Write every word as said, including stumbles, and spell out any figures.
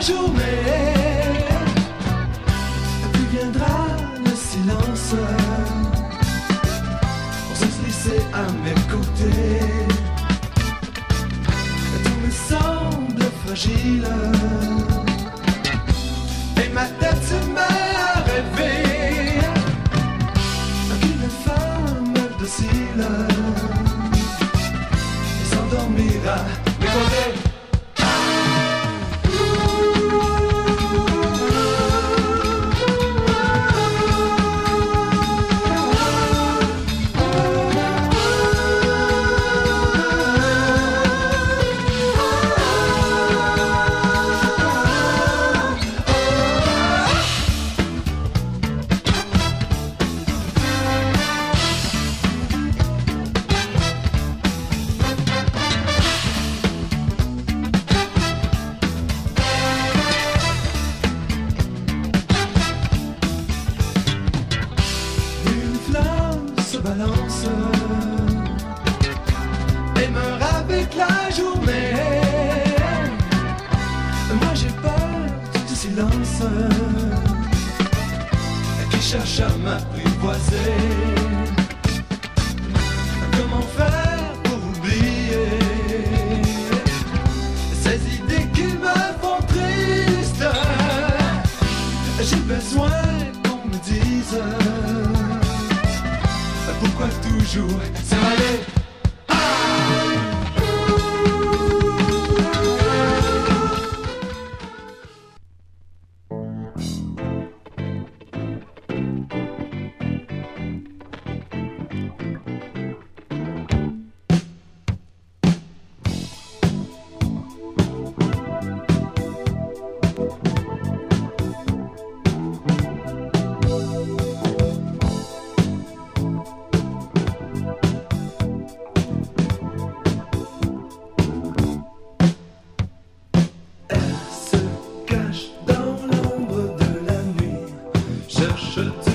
journée. Puis viendra le silence. On se laisser à mes côtés. Tout me semble fragile. Et ma tête se met à rêver qu'une femme docile s'endormira mes côtés. Et meurt avec la journée. Moi j'ai peur du silence qui cherche à m'apprivoiser. Comment faire pour oublier ces idées qui me font triste? J'ai besoin qu'on me dise pourquoi toujours s'en aller. Cherche